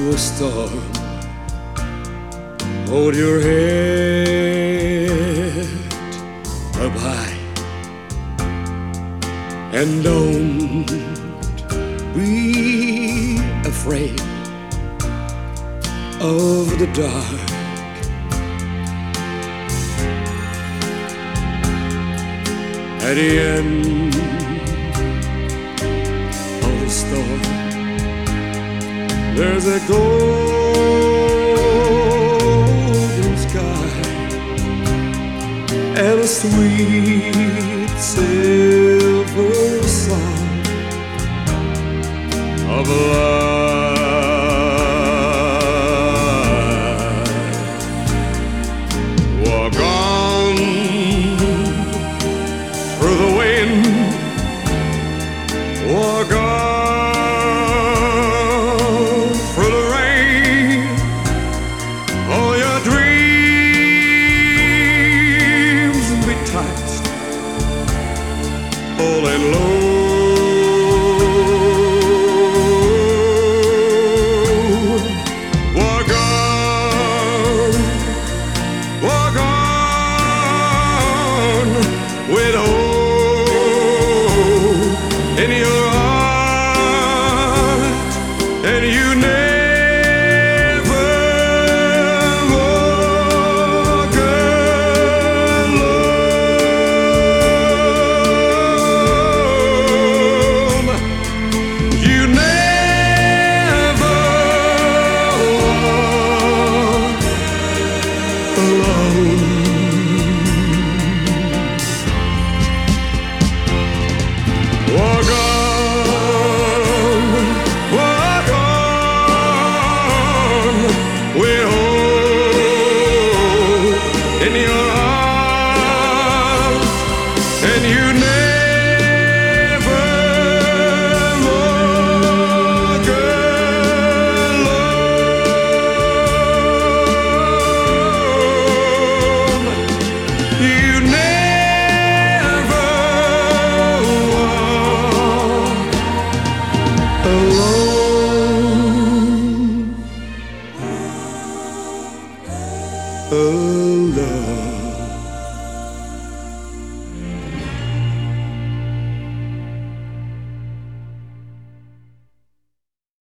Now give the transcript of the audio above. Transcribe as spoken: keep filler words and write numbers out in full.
through a storm. Hold your head up high and don't be afraid of the dark. At the end of the storm, there's a golden sky and a sweet silver song of life. Walk on through the wind, walk on through the rain. All your dreams will be touched, falling low.